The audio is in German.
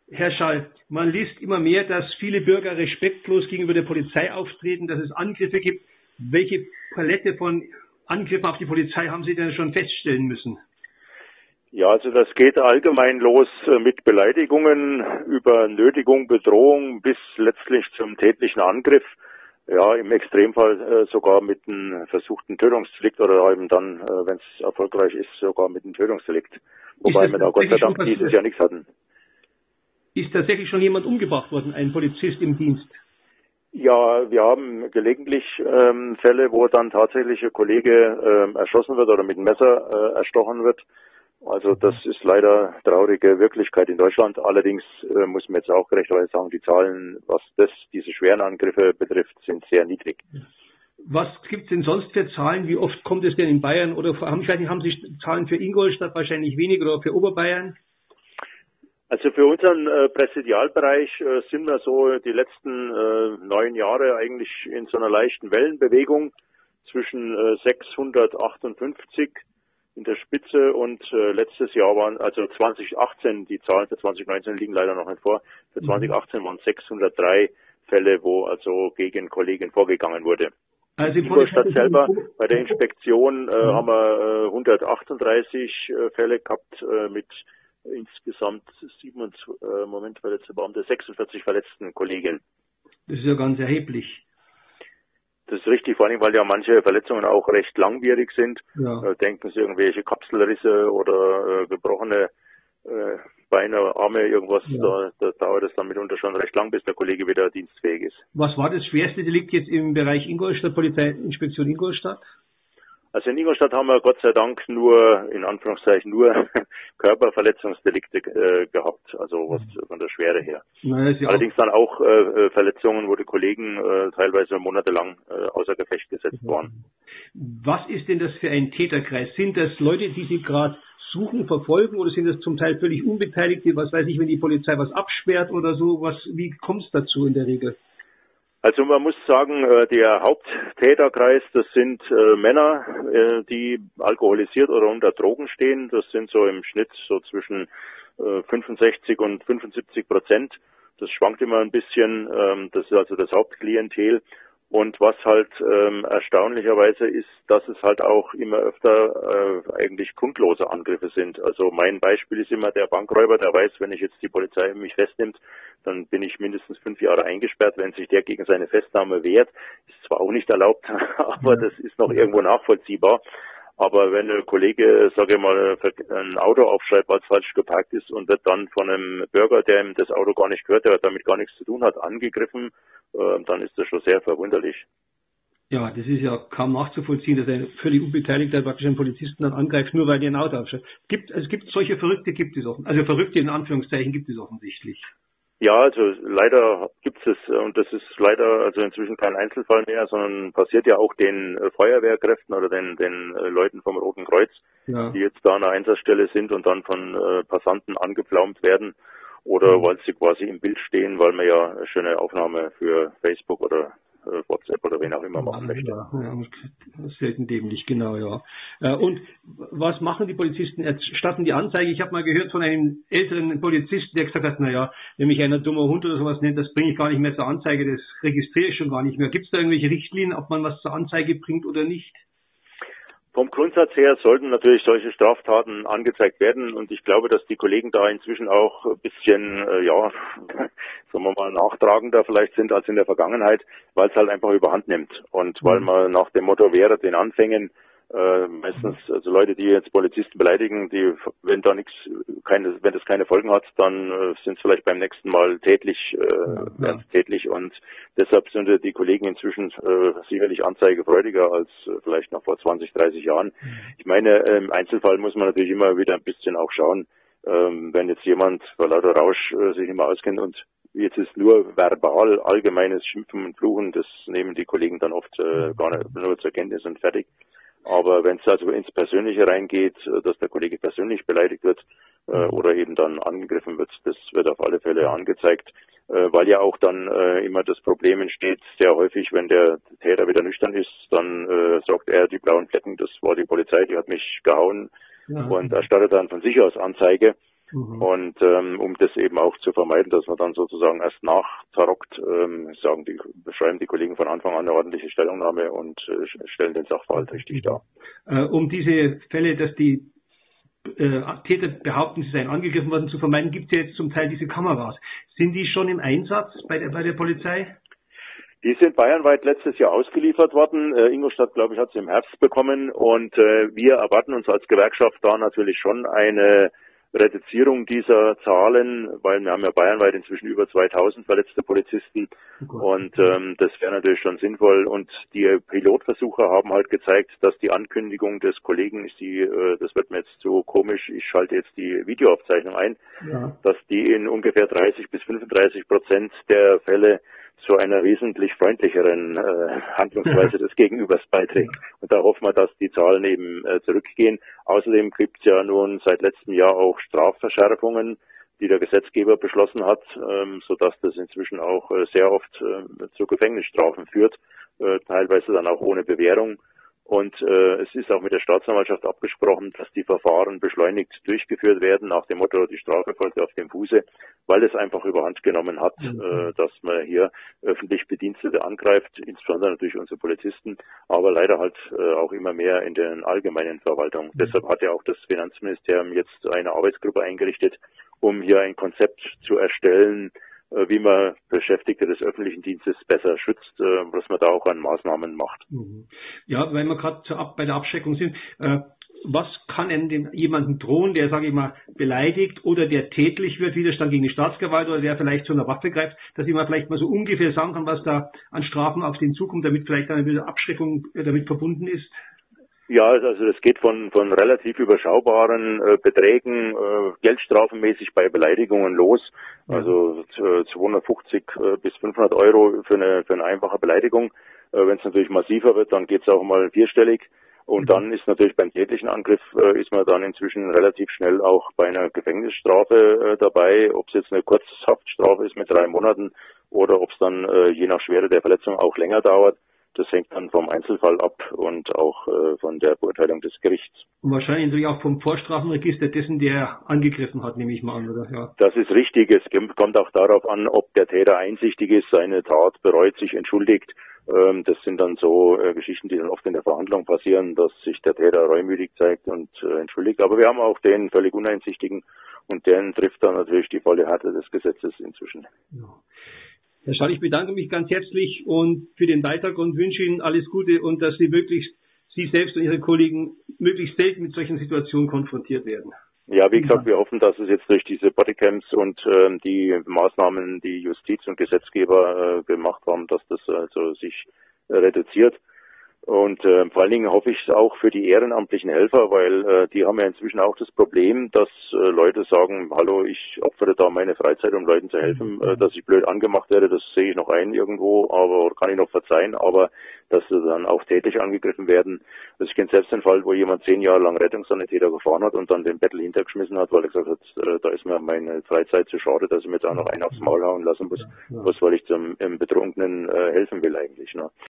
Herr Schall, man liest immer mehr, dass viele Bürger respektlos gegenüber der Polizei auftreten, dass es Angriffe gibt. Welche Palette von Angriffen auf die Polizei haben Sie denn schon feststellen müssen? Ja, also das geht allgemein los mit Beleidigungen über Nötigung, Bedrohung bis letztlich zum tätlichen Angriff. Ja, im Extremfall sogar mit einem versuchten Tötungsdelikt oder eben dann, wenn es erfolgreich ist, sogar mit einem Tötungsdelikt. Wobei wir da Gott sei Dank dieses Jahr nichts hatten. Ist tatsächlich schon jemand umgebracht worden, ein Polizist im Dienst? Ja, wir haben gelegentlich Fälle, wo dann tatsächlich ein Kollege erschossen wird oder mit einem Messer erstochen wird. Also das ist leider traurige Wirklichkeit in Deutschland. Allerdings muss man jetzt auch gerechterweise sagen, die Zahlen, was diese schweren Angriffe betrifft, sind sehr niedrig. Was gibt es denn sonst für Zahlen? Wie oft kommt es denn in Bayern? Oder haben Sie Zahlen für Ingolstadt wahrscheinlich weniger oder für Oberbayern? Also für unseren Präsidialbereich sind wir so die letzten 9 Jahre eigentlich in so einer leichten Wellenbewegung zwischen 658 in der Spitze und letztes Jahr waren, also 2018, die Zahlen für 2019 liegen leider noch nicht vor, für 2018 waren 603 Fälle, wo also gegen Kollegen vorgegangen wurde. Also in Ingolstadt selber, bei der Inspektion haben wir 138 Fälle gehabt mit insgesamt 46 verletzten Kollegen. Das ist ja ganz erheblich. Das ist richtig, vor allem, weil ja manche Verletzungen auch recht langwierig sind. Ja. Denken Sie irgendwelche Kapselrisse oder gebrochene Beine, Arme, irgendwas, ja. Da dauert es dann mitunter schon recht lang, bis der Kollege wieder dienstfähig ist. Was war das schwerste Delikt jetzt im Bereich Ingolstadt, Polizeiinspektion Ingolstadt? Also in Ingolstadt haben wir Gott sei Dank nur, in Anführungszeichen, nur Körperverletzungsdelikte gehabt, also was von der Schwere her. Ja allerdings dann auch Verletzungen, wo die Kollegen teilweise monatelang außer Gefecht gesetzt waren. Was ist denn das für ein Täterkreis? Sind das Leute, die Sie gerade suchen, verfolgen oder sind das zum Teil völlig Unbeteiligte? Was weiß ich, wenn die Polizei was absperrt oder so? Wie kommt es dazu in der Regel? Also man muss sagen, der Haupttäterkreis, das sind Männer, die alkoholisiert oder unter Drogen stehen. Das sind so im Schnitt so zwischen 65 und 75%. Das schwankt immer ein bisschen. Das ist also das Hauptklientel. Und was halt erstaunlicherweise ist, dass es halt auch immer öfter eigentlich grundlose Angriffe sind. Also mein Beispiel ist immer der Bankräuber, der weiß, wenn ich jetzt die Polizei mich festnimmt, dann bin ich mindestens 5 Jahre eingesperrt. Wenn sich der gegen seine Festnahme wehrt, ist zwar auch nicht erlaubt, aber das ist noch irgendwo nachvollziehbar. Aber wenn ein Kollege, sage ich mal, ein Auto aufschreibt, weil es falsch geparkt ist und wird dann von einem Bürger, der ihm das Auto gar nicht gehört, der damit gar nichts zu tun hat, angegriffen, dann ist das schon sehr verwunderlich. Ja, das ist ja kaum nachzuvollziehen, dass ein völlig Unbeteiligter praktisch einen Polizisten dann angreift, nur weil der ein Auto aufschreibt. Es gibt solche Verrückte, gibt es auch. Also Verrückte in Anführungszeichen gibt es offensichtlich. Ja, also leider gibt es und das ist leider also inzwischen kein Einzelfall mehr, sondern passiert ja auch den Feuerwehrkräften oder den Leuten vom Roten Kreuz, ja, die jetzt da an der Einsatzstelle sind und dann von Passanten angepflaumt werden oder weil sie quasi im Bild stehen, weil man ja eine schöne Aufnahme für Facebook oder WhatsApp oder wen auch immer machen möchte. Ja, selten dämlich, genau, ja. Und was machen die Polizisten? Erstatten die Anzeige? Ich habe mal gehört von einem älteren Polizisten, der gesagt hat, naja, wenn mich einer dummer Hund oder sowas nennt, das bringe ich gar nicht mehr zur Anzeige, das registriere ich schon gar nicht mehr. Gibt es da irgendwelche Richtlinien, ob man was zur Anzeige bringt oder nicht? Vom Grundsatz her sollten natürlich solche Straftaten angezeigt werden und ich glaube, dass die Kollegen da inzwischen auch ein bisschen, sagen wir mal, nachtragender vielleicht sind als in der Vergangenheit, weil es halt einfach überhand nimmt und weil man nach dem Motto wäre den Anfängen meistens, also Leute, die jetzt Polizisten beleidigen, wenn das keine Folgen hat, dann sind es vielleicht beim nächsten Mal tätlich und deshalb sind die Kollegen inzwischen sicherlich anzeigefreudiger als vielleicht noch vor 20, 30 Jahren. Ich meine, im Einzelfall muss man natürlich immer wieder ein bisschen auch schauen, wenn jetzt jemand vor lauter Rausch sich immer auskennt und jetzt ist nur verbal allgemeines Schimpfen und Fluchen, das nehmen die Kollegen dann oft gar nicht nur zur Kenntnis und fertig. Aber wenn es also ins Persönliche reingeht, dass der Kollege persönlich beleidigt wird oder eben dann angegriffen wird, das wird auf alle Fälle angezeigt, weil ja auch dann immer das Problem entsteht, sehr häufig, wenn der Täter wieder nüchtern ist, dann sagt er, die blauen Flecken, das war die Polizei, die hat mich gehauen und erstattet dann von sich aus Anzeige. Und um das eben auch zu vermeiden, dass man dann sozusagen erst nachtarockt, schreiben die Kollegen von Anfang an eine ordentliche Stellungnahme und stellen den Sachverhalt richtig dar. Um diese Fälle, dass die Täter behaupten, sie seien angegriffen worden, zu vermeiden, gibt es ja jetzt zum Teil diese Kameras. Sind die schon im Einsatz bei der Polizei? Die sind bayernweit letztes Jahr ausgeliefert worden. Ingolstadt, glaube ich, hat sie im Herbst bekommen. Und wir erwarten uns als Gewerkschaft da natürlich schon eine Reduzierung dieser Zahlen, weil wir haben ja bayernweit inzwischen über 2000 verletzte Polizisten. Und das wäre natürlich schon sinnvoll. Und die Pilotversuche haben halt gezeigt, dass die Ankündigung des Kollegen, das wird mir jetzt zu komisch, ich schalte jetzt die Videoaufzeichnung ein, dass die in ungefähr 30-35% der Fälle zu einer wesentlich freundlicheren Handlungsweise des Gegenübers beiträgt. Und da hoffen wir, dass die Zahlen eben zurückgehen. Außerdem gibt es ja nun seit letztem Jahr auch Strafverschärfungen, die der Gesetzgeber beschlossen hat, sodass das inzwischen auch sehr oft zu Gefängnisstrafen führt, teilweise dann auch ohne Bewährung. Und es ist auch mit der Staatsanwaltschaft abgesprochen, dass die Verfahren beschleunigt durchgeführt werden, nach dem Motto, die Strafe folgt auf dem Fuße, weil es einfach überhand genommen hat, dass man hier öffentlich Bedienstete angreift, insbesondere natürlich unsere Polizisten, aber leider halt auch immer mehr in den allgemeinen Verwaltungen. Deshalb hat ja auch das Finanzministerium jetzt eine Arbeitsgruppe eingerichtet, um hier ein Konzept zu erstellen, wie man Beschäftigte des öffentlichen Dienstes besser schützt, was man da auch an Maßnahmen macht. Ja, weil wir gerade bei der Abschreckung sind, was kann denn jemandem drohen, der, sage ich mal, beleidigt oder der tätlich wird, Widerstand gegen die Staatsgewalt oder der vielleicht zu einer Waffe greift, dass ich mal vielleicht mal so ungefähr sagen kann, was da an Strafen auf den zukommt, damit vielleicht eine Abschreckung damit verbunden ist? Ja, also das geht von relativ überschaubaren Beträgen, geldstrafenmäßig bei Beleidigungen los. Also 250 bis 500 Euro für eine einfache Beleidigung. Wenn es natürlich massiver wird, dann geht es auch mal vierstellig. Und dann ist natürlich beim tätlichen Angriff ist man dann inzwischen relativ schnell auch bei einer Gefängnisstrafe dabei, ob es jetzt eine Kurzhaftstrafe ist mit 3 Monaten oder ob es dann je nach Schwere der Verletzung auch länger dauert. Das hängt dann vom Einzelfall ab und auch von der Beurteilung des Gerichts. Und wahrscheinlich natürlich auch vom Vorstrafenregister dessen, der angegriffen hat, nehme ich mal an, oder? Ja. Das ist richtig. Es kommt auch darauf an, ob der Täter einsichtig ist, seine Tat bereut, sich entschuldigt. Das sind dann so Geschichten, die dann oft in der Verhandlung passieren, dass sich der Täter reumütig zeigt und entschuldigt. Aber wir haben auch den völlig Uneinsichtigen und deren trifft dann natürlich die volle Härte des Gesetzes inzwischen. Ja. Herr Schall, ich bedanke mich ganz herzlich und für den Beitrag und wünsche Ihnen alles Gute und dass Sie selbst und Ihre Kollegen möglichst selten mit solchen Situationen konfrontiert werden. Ja, wie gesagt, wir hoffen, dass es jetzt durch diese Bodycams und die Maßnahmen, die Justiz und Gesetzgeber gemacht haben, dass das also sich reduziert. Und vor allen Dingen hoffe ich es auch für die ehrenamtlichen Helfer, weil die haben ja inzwischen auch das Problem, dass Leute sagen, hallo, ich opfere da meine Freizeit, um Leuten zu helfen, dass ich blöd angemacht werde, das sehe ich noch ein irgendwo, aber kann ich noch verzeihen, aber dass sie dann auch tätlich angegriffen werden. Also ich kenne selbst den Fall, wo jemand 10 Jahre lang Rettungssanitäter gefahren hat und dann den Bettel hintergeschmissen hat, weil er gesagt hat, da ist mir meine Freizeit zu schade, dass ich mir jetzt auch noch einen aufs Maul hauen lassen muss, was weil ich zum Betrunkenen helfen will eigentlich. Ne?